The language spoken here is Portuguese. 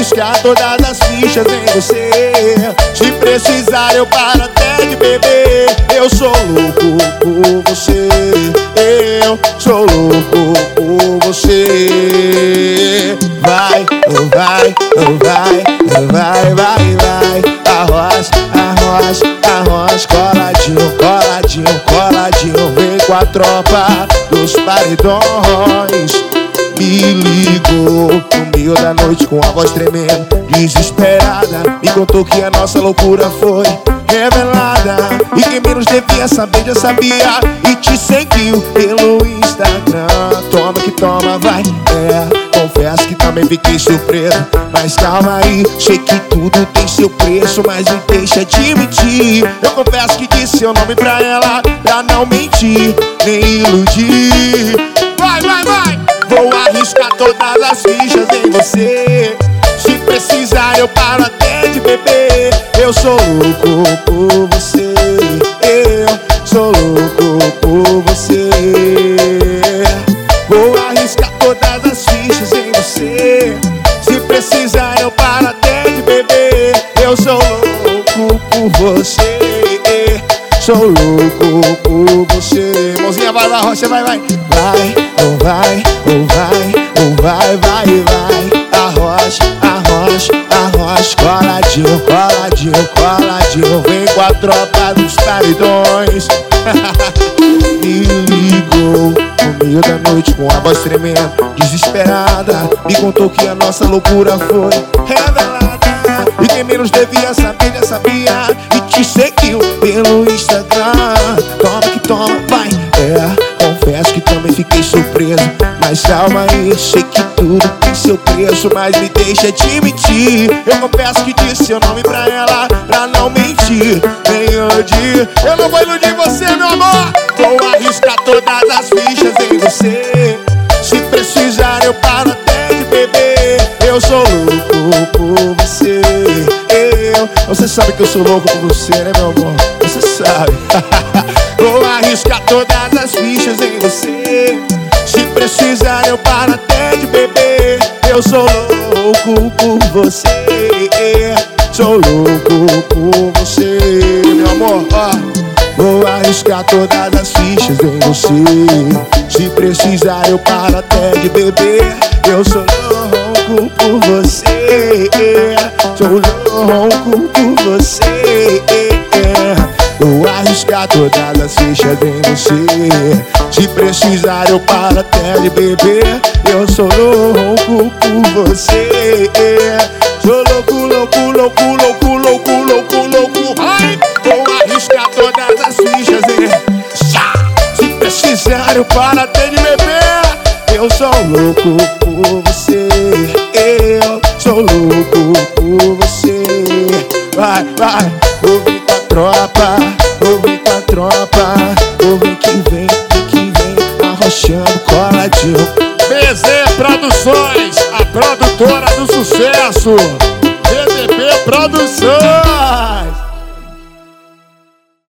arriscar todas as fichas em você. Se precisar eu paro até de beber. Eu sou louco por você. Eu sou louco por você. Vai, oh vai, oh vai, oh vai, vai, vai. Arroz, arroz, arroz. Coladinho, coladinho, coladinho. Vem com a tropa dos paredões. Me ligou no meio da noite com a voz tremendo, desesperada. Me contou que a nossa loucura foi revelada, e quem menos devia saber já sabia, e te seguiu pelo Instagram. Toma que toma, vai. Confesso que também fiquei surpreso, mas calma aí, sei que tudo tem seu preço, mas me deixa de mentir. Eu confesso que disse seu nome pra ela, pra não mentir nem iludir. Vai, vai, vai. Vou arriscar todas as fichas em você. Se precisar eu paro até de beber. Eu sou louco por você. Eu sou louco por você. Vou arriscar todas as fichas em você. Se precisar eu paro até de beber. Eu sou louco por você. Sou louco por você. Mãozinha vai lá, rocha, vai, vai. Vai, oh vai, oh vai, oh vai, vai, vai. Arroz, arroz, arroz. Coladinho, coladinho, coladinho. Vem com a tropa dos paredões. Me ligou no meio da noite com a voz tremendo, desesperada. Me contou que a nossa loucura foi revelada, e quem menos devia saber já sabia, e te seguiu pelo Instagram. Toma que toma, vai. Confesso que também fiquei surpreso, mas calma aí, sei que tudo tem seu preço, mas me deixa de mentir. Eu confesso que disse seu nome pra ela, pra não mentir nem iludir. Eu não vou iludir você, meu amor. Vou arriscar todas as fichas em você. Se precisar eu paro até de beber. Eu sou louco por você. Você sabe que eu sou louco por você, né, meu amor? Você sabe. Vou arriscar todas as fichas em você. Se precisar eu paro até de beber. Eu sou louco por você. Sou louco por você, meu amor. Vou arriscar todas as fichas em você. Se precisar eu paro até de beber. Eu sou louco por você. Sou louco por você. Vou arriscar todas as fichas em você. Se precisar eu paro até de beber. Eu sou louco por você. Sou louco, louco, louco, louco, louco, louco, louco. Ai! Vou arriscar todas as fichas em. Se precisar eu paro até de beber. Eu sou louco por você. Eu sou louco por você. Vai, vai. Vou vir com a tropa, vou vir com a tropa. Vou vir que vem, arrochando coladinho. BZ Produções, a produtora do sucesso. BDB Produções.